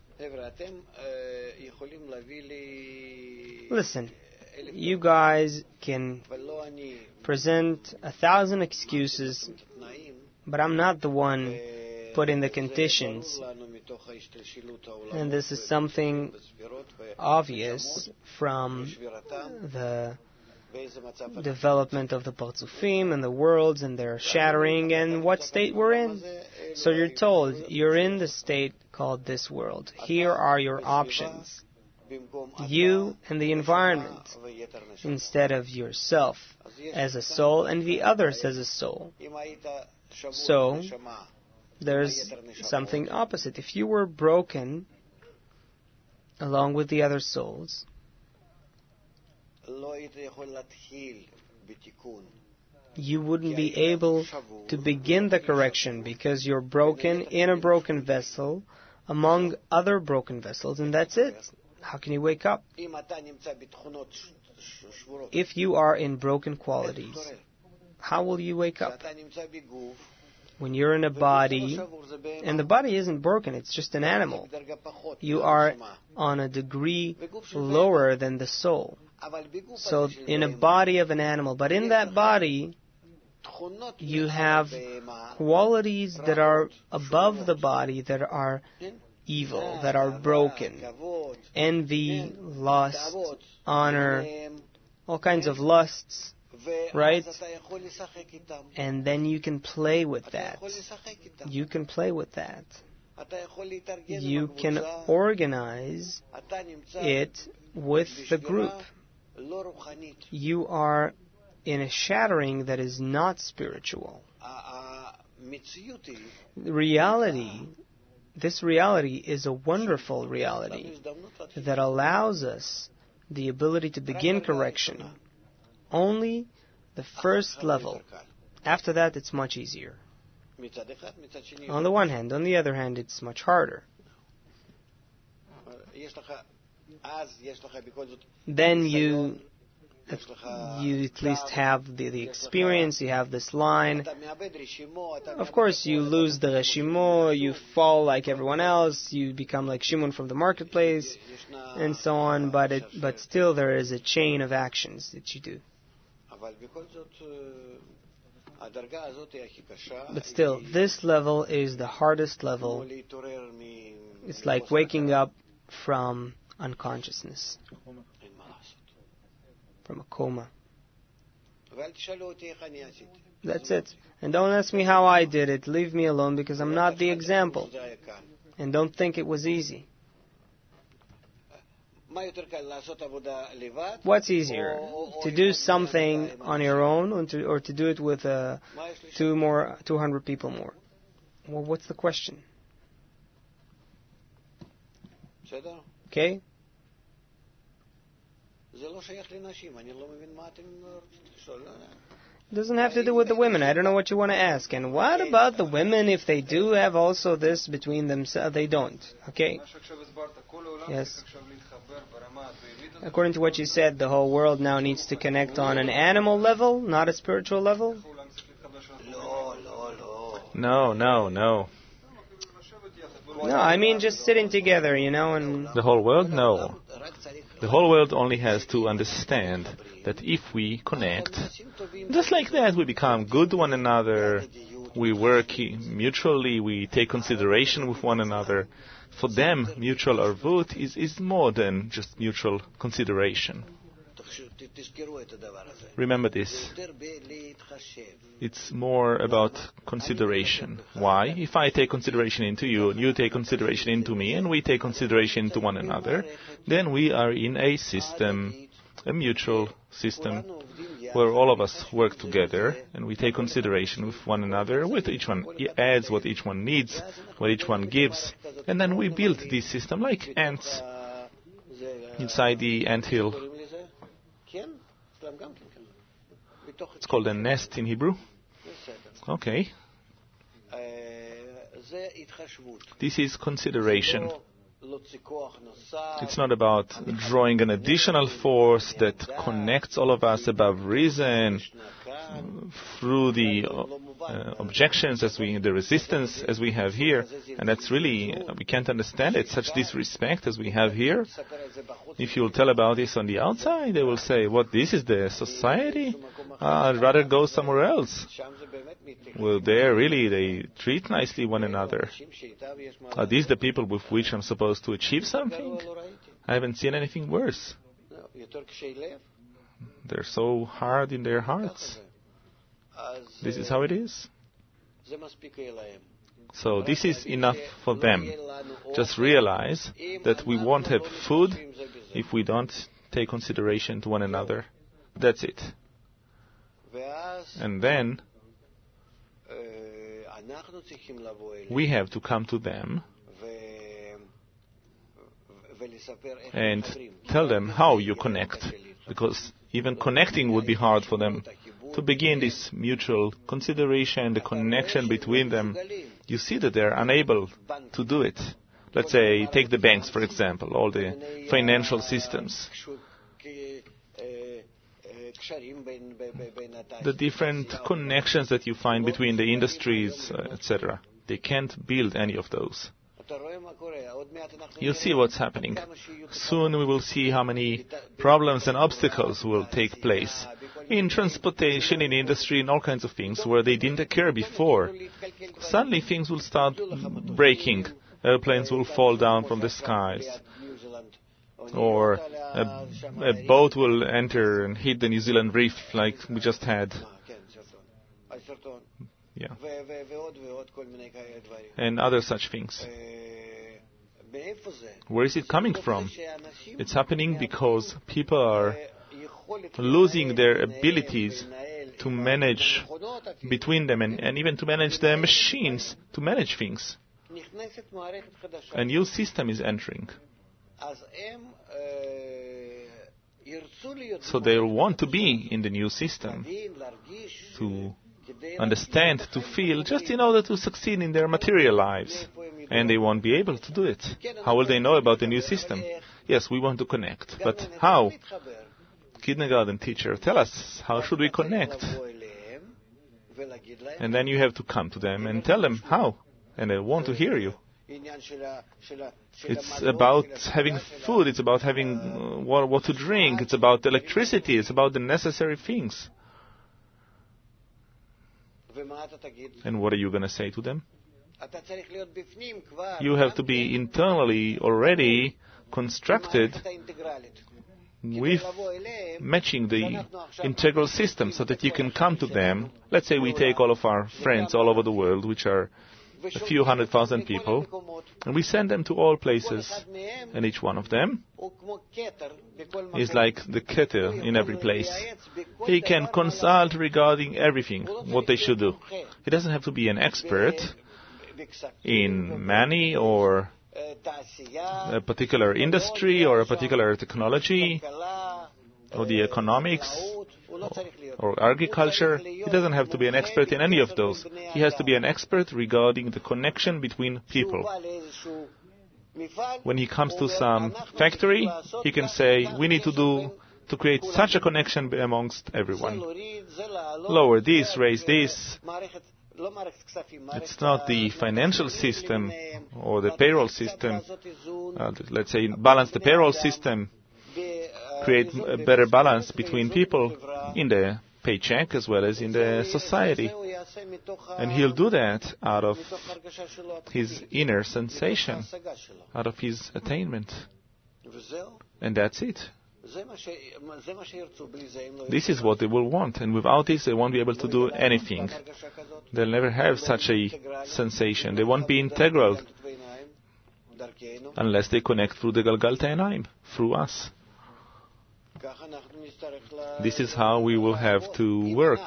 Listen, you guys can present 1,000 excuses, but I'm not the one putting the conditions. And this is something obvious from the development of the Parzufim and the worlds and their shattering and what state we're in. So you're told you're in the state called this world. Here are your options. You and the environment, instead of yourself as a soul and the others as a soul. So there's something opposite. If you were broken along with the other souls, you wouldn't be able to begin the correction because you're broken in a broken vessel among other broken vessels, and that's it. How can you wake up? If you are in broken qualities, how will you wake up? When you're in a body, and the body isn't broken, it's just an animal. You are on a degree lower than the soul. So in a body of an animal, but in that body, you have qualities that are above the body, that are evil, that are broken. Envy, lust, honor, all kinds of lusts, right? And then you can play with that. You can play with that. You can organize it with the group. You are in a shattering that is not spiritual. Reality this reality is a wonderful reality that allows us the ability to begin correction. Only the first level. After that, it's much easier. On the one hand. On the other hand, it's much harder. Then you at least have the experience, you have this line. Of course, you lose the Reshimo, you fall like everyone else, you become like Shimon from the marketplace, and so on, but still there is a chain of actions that you do. But still, this level is the hardest level. It's like waking up from unconsciousness, from a coma. That's it. And don't ask me how I did it. Leave me alone because I'm not the example. And don't think it was easy. What's easier? To do something on your own or to do it with 200 people more? Well, what's the question? Okay? It doesn't have to do with the women. I don't know what you want to ask. And what about the women if they do have also this between themselves? They don't. Okay? Yes. According to what you said, the whole world now needs to connect on an animal level, not a spiritual level? No. No, I mean just sitting together, and... The whole world? No. The whole world only has to understand that if we connect, just like that, we become good to one another, we work mutually, we take consideration with one another. For them, mutual arvut is more than just mutual consideration. Remember this. It's more about consideration. Why? If I take consideration into you, and you take consideration into me, and we take consideration into one another, then we are in a system, a mutual system, where all of us work together, and we take consideration with one another, with each one adds what each one needs, what each one gives, and then we build this system like ants inside the anthill. It's called a nest in Hebrew. Okay. This is consideration. It's not about drawing an additional force that connects all of us above reason through the objections the resistance as we have here. And that's really, we can't understand it, such disrespect as we have here. If you'll tell about this on the outside, they will say, what, this is the society? I'd rather go somewhere else. Well, there really, they treat nicely one another. Are these the people with which I'm supposed to achieve something? I haven't seen anything worse. They're so hard in their hearts. This is how it is. So this is enough for them. Just realize that we won't have food if we don't take consideration to one another. That's it. And then we have to come to them and tell them how you connect, because even connecting would be hard for them. To begin this mutual consideration, the connection between them, you see that they're unable to do it. Let's say, take the banks, for example, all the financial systems. The different connections that you find between the industries, etc. They can't build any of those. You'll see what's happening. Soon we will see how many problems and obstacles will take place in transportation, in industry, in all kinds of things where they didn't occur before. Suddenly things will start breaking. Airplanes will fall down from the skies. Or a boat will enter and hit the New Zealand reef like we just had. Yeah. And other such things. Where is it coming from? It's happening because people are losing their abilities to manage between them and even to manage their machines to manage things. a new system is entering. So they'll want to be in the new system, to understand, to feel, just in order to succeed in their material lives. And they won't be able to do it. How will they know about the new system? Yes, we want to connect. But how? Kindergarten teacher, tell us, how should we connect? And then you have to come to them and tell them how. And they want to hear you. It's about having food, it's about having what to drink, it's about electricity, it's about the necessary things. And what are you going to say to them? You have to be internally already constructed with matching the integral system so that you can come to them. Let's say we take all of our friends all over the world, which are a few 100,000 people, and we send them to all places, and each one of them is like the keter in every place. He can consult regarding everything, what they should do. He doesn't have to be an expert in money or a particular industry or a particular technology or the economics or agriculture. He doesn't have to be an expert in any of those. He has to be an expert regarding the connection between people. When he comes to some factory, he can say, we need to create such a connection amongst everyone. Lower this, raise this. It's not the financial system or the payroll system. Let's say balance the payroll system, create a better balance between people in the paycheck as well as in the society. And he'll do that out of his inner sensation, out of his attainment. And that's it. This is what they will want, and without this they won't be able to do anything. They'll never have such a sensation. They won't be integral unless they connect through the Galgalta Einaim, through us. This is how we will have to work.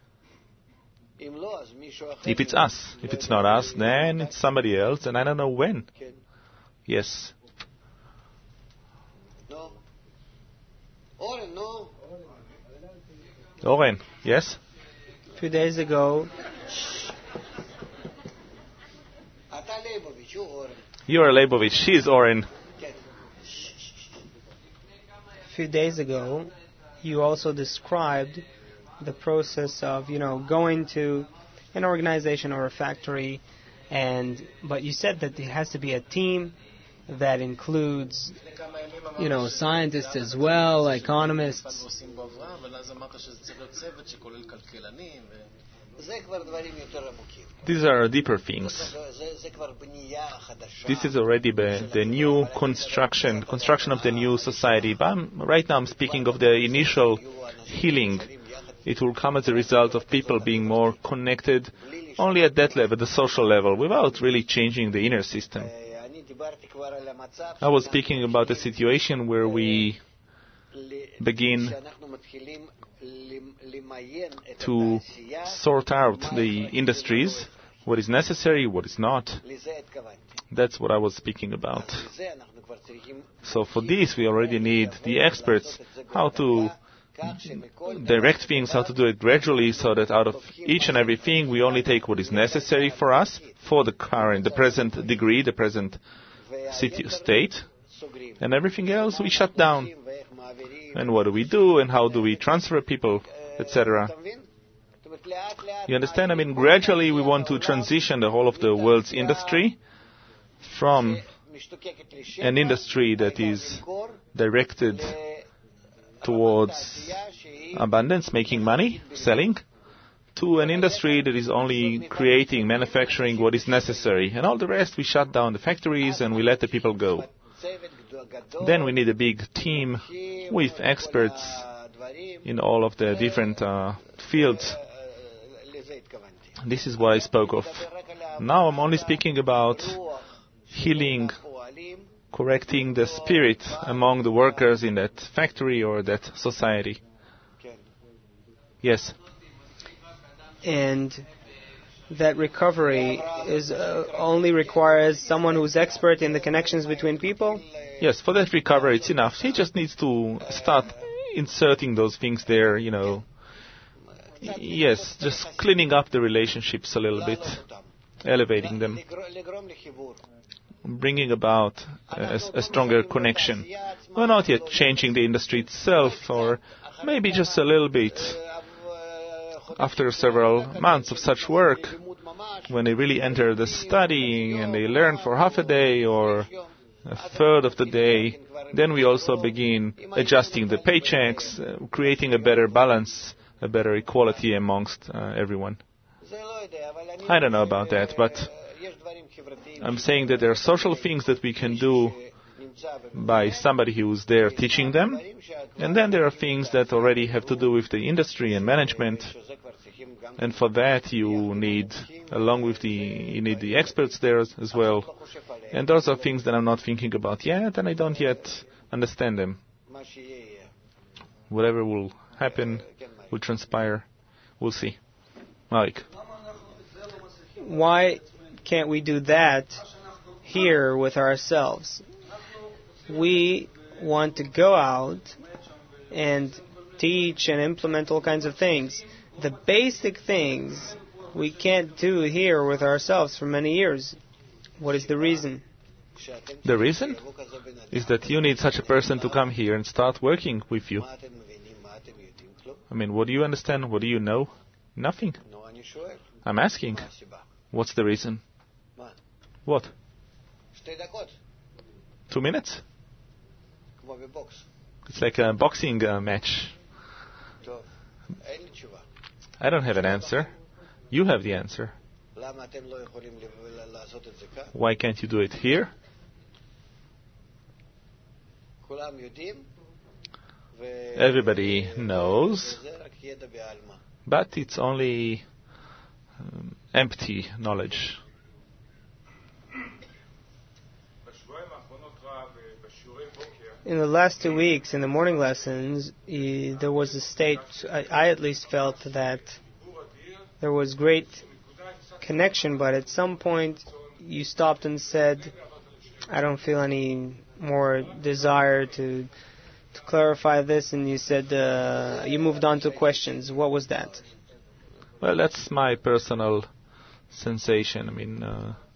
If it's us, if it's not us, then it's somebody else, and I don't know when. Yes. Oren, yes? A few days ago, You're Leibovich, she's Oren. A few days ago, you also described the process of, going to an organization or a factory, but you said that there has to be a team that includes, scientists as well, economists. These are deeper things. This is already the new construction of the new society. But right now I'm speaking of the initial healing. It will come as a result of people being more connected only at that level, the social level, without really changing the inner system. I was speaking about a situation where we begin to sort out the industries, what is necessary, what is not. That's what I was speaking about. So for this we already need the experts, how to direct things, how to do it gradually, so that out of each and everything we only take what is necessary for us, for the present degree, the present state, and everything else we shut down. And what do we do, and how do we transfer people, etc. You understand? Gradually we want to transition the whole of the world's industry from an industry that is directed towards abundance, making money, selling, to an industry that is only creating, manufacturing what is necessary. And all the rest, we shut down the factories and we let the people go. Then we need a big team with experts in all of the different fields. This is what I spoke of. Now I'm only speaking about healing, correcting the spirit among the workers in that factory or that society. Yes. And that recovery is only requires someone who's expert in the connections between people? Yes, for that recovery, it's enough. He just needs to start inserting those things there, Yes, just cleaning up the relationships a little bit, elevating them, bringing about a stronger connection. Well, not yet changing the industry itself, or maybe just a little bit. After several months of such work, when they really enter the study and they learn for half a day or a third of the day, then we also begin adjusting the paychecks, creating a better balance, a better equality amongst everyone. I don't know about that, but I'm saying that there are social things that we can do by somebody who's there teaching them, and then there are things that already have to do with the industry and management, and for that you need the experts there as well. And those are things that I'm not thinking about yet, and I don't yet understand them. Whatever will happen, will transpire, we'll see. Malik. Why can't we do that here with ourselves? We want to go out and teach and implement all kinds of things. The basic things we can't do here with ourselves for many years. What is the reason? The reason is that you need such a person to come here and start working with you. I mean, what do you understand? What do you know? Nothing. I'm asking. What's the reason? What? 2 minutes? It's like a boxing match. I don't have an answer. You have the answer. Why can't you do it here? Everybody knows, but it's only empty knowledge. In the last 2 weeks, in the morning lessons, there was a state, I at least felt that there was great connection, but at some point you stopped and said, I don't feel any more desire to clarify this, and you said you moved on to questions. What was that? Well, that's my personal sensation. I mean,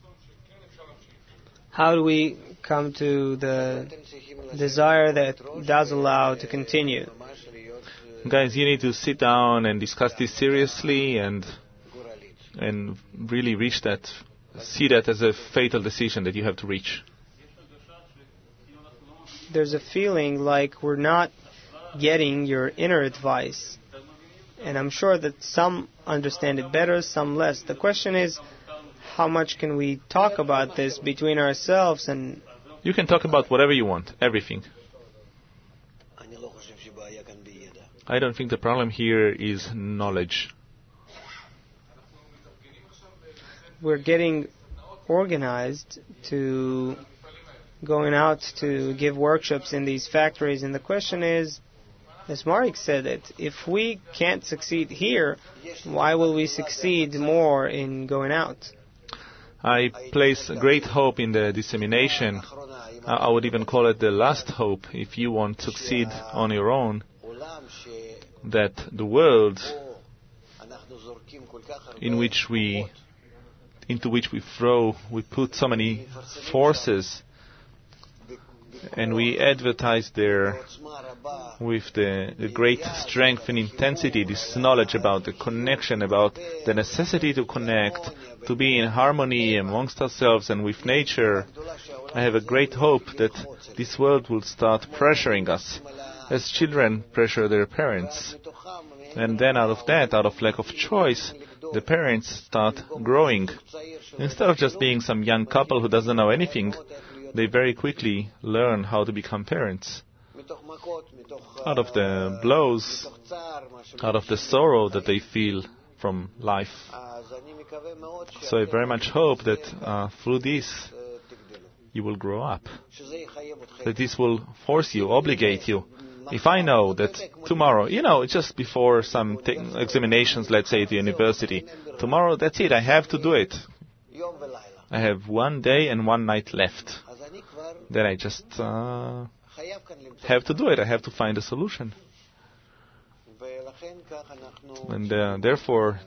how do we come to the desire that does allow to continue? Guys, you need to sit down and discuss this seriously and really reach that, see that as a fatal decision that you have to reach. There's a feeling like we're not getting your inner advice. And I'm sure that some understand it better, some less. The question is, how much can we talk about this between ourselves? And you can talk about whatever you want, everything. I don't think the problem here is knowledge. We're getting organized to going out to give workshops in these factories, and the question is, as Marek said it, if we can't succeed here, why will we succeed more in going out? I place great hope in the dissemination. I would even call it the last hope, if you want to succeed on your own, that the world into which we put so many forces, and we advertise there with the great strength and intensity, this knowledge about the connection, about the necessity to connect, to be in harmony amongst ourselves and with nature. I have a great hope that this world will start pressuring us, as children pressure their parents. And then out of that, out of lack of choice, the parents start growing. Instead of just being some young couple who doesn't know anything, they very quickly learn how to become parents. Out of the blows, out of the sorrow that they feel from life. So I very much hope that through this you will grow up. That this will force you, obligate you If I know that tomorrow, just before some examinations, let's say at the university, tomorrow, that's it, I have to do it. I have 1 day and 1 night left. Then I just have to do it. I have to find a solution. And therefore,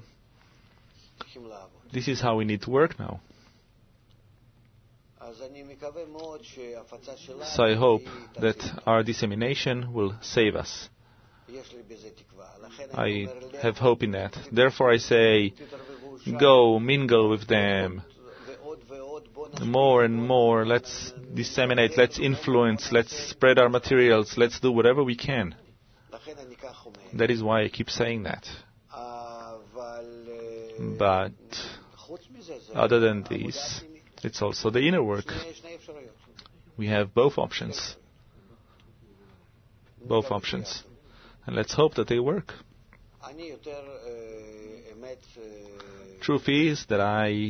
this is how we need to work now. So I hope that our dissemination will save us. I have hope in that. Therefore I say, go mingle with them. More and more, let's disseminate, let's influence, let's spread our materials, let's do whatever we can. That is why I keep saying that. But other than this, it's also the inner work. We have both options. Both options. And let's hope that they work. Truth is that I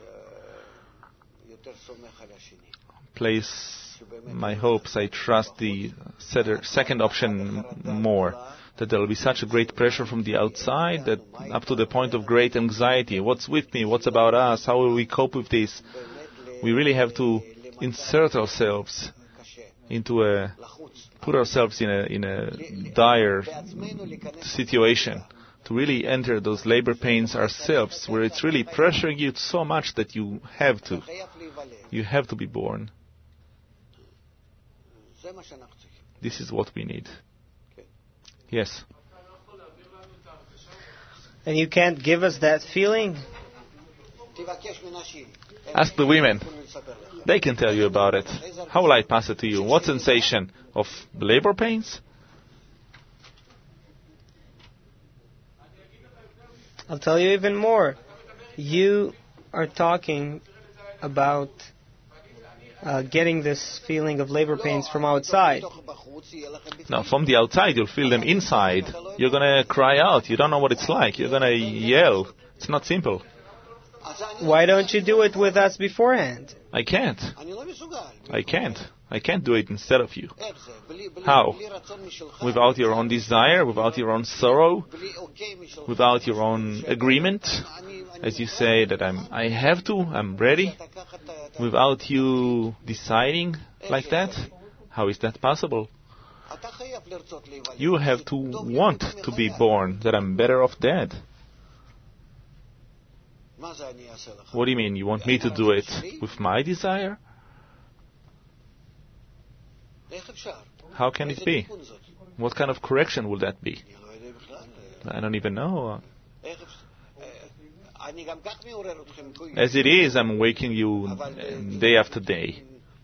place my hopes, I trust the second option more. That there will be such a great pressure from the outside that up to the point of great anxiety. What's with me? What's about us? How will we cope with this? We really have to insert ourselves put ourselves in a dire situation to really enter those labor pains ourselves, where it's really pressuring you so much that you have to be born. This is what we need. Yes. And you can't give us that feeling? Ask the women. They can tell you about it. How will I pass it to you? What sensation? Of labor pains? I'll tell you even more. You are talking about getting this feeling of labor pains from outside. Now, from the outside, you'll feel them inside. You're going to cry out. You don't know what it's like. You're going to yell. It's not simple. Why don't you do it with us beforehand? I can't. I can't do it instead of you. How? Without your own desire, without your own sorrow, without your own agreement, as you say that I have to, I'm ready, without you deciding like that? How is that possible? You have to want to be born, that I'm better off dead. What do you mean? You want me to do it with my desire? How can it be? What kind of correction will that be? I don't even know. As it is, I'm waking you day after day.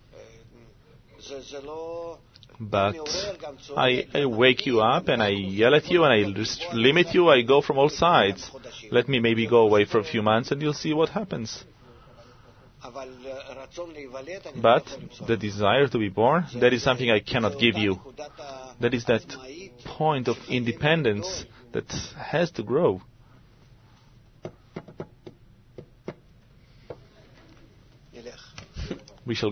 But I wake you up and I yell at you and I just limit you. I go from all sides. Let me maybe go away for a few months and you'll see what happens. But the desire to be born, that is something I cannot give you. That is that point of independence that has to grow. We shall